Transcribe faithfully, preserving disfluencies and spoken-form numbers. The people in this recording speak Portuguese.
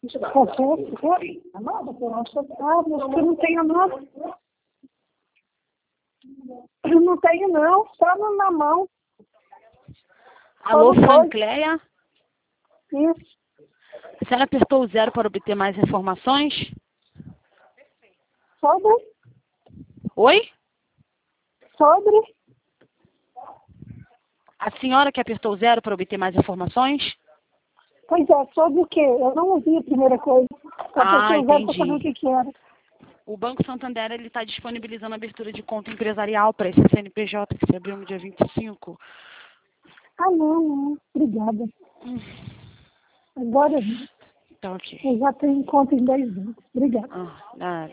Confesso, é? Nada, eu acho que ah, mas eu não tenho nada. Eu não tenho não, só na mão. Alô, Só no bolso. Francleia? Isso. A senhora apertou o zero para obter mais informações? Sobre? Oi? Sobre? A senhora que apertou o zero para obter mais informações? Pois é, sobre o quê? Eu não ouvi a primeira coisa. Eu Ah, pensei para saber o entendi. que que era. O Banco Santander ele está disponibilizando a abertura de conta empresarial para esse C N P J que se abriu no dia vinte e cinco. Ah, não, não. Obrigada. Hum, Agora tá ok. eu já tenho conta em dez anos. Obrigada. Ah, nada.